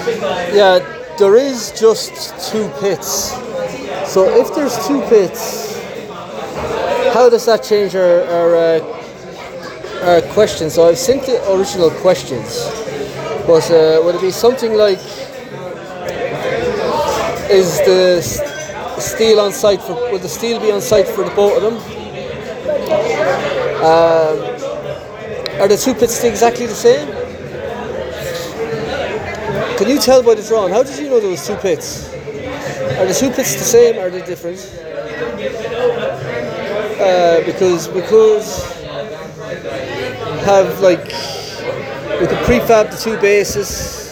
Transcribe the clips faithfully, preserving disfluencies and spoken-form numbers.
Yeah, there is just two pits. So if there's two pits, how does that change our our, uh, our question? So I've sent the original questions, but uh, would it be something like, is the s- steel on site for? Would the steel be on site for the both of them? Are the two pits exactly the same? Can you tell by the drawing? How did you know there was two pits? Are the two pits the same? Or are they different? Uh, because we could have like we could prefab the two bases,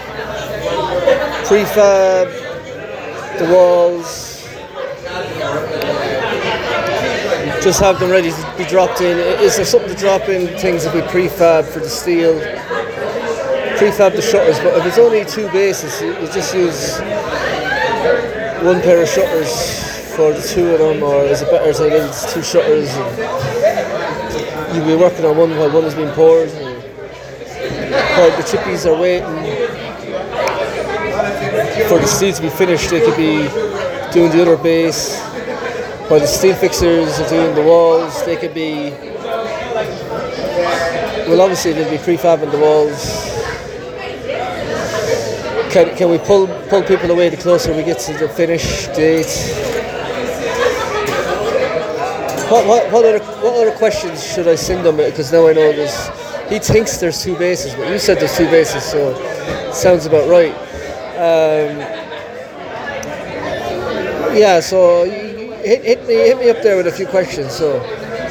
prefab the walls, just have them ready to be dropped in. Is there something to drop in things if we prefab for the steel? Prefab the shutters, but if it's only two bases, you you just use one pair of shutters for the two of them, or is it better to get it's two shutters and you'll be working on one while one is being poured, and while the chippies are waiting for the steel to be finished, they could be doing the other base. While the steel fixers are doing the walls, they could be, well obviously they'll be prefabbing the walls. Can, can we pull pull people away the closer we get to the finish date? What what what other what other questions should I send them? Because now I know there's. He thinks there's two bases, but you said there's two bases, so it sounds about right. Um, yeah, so hit hit me hit me up there with a few questions. So.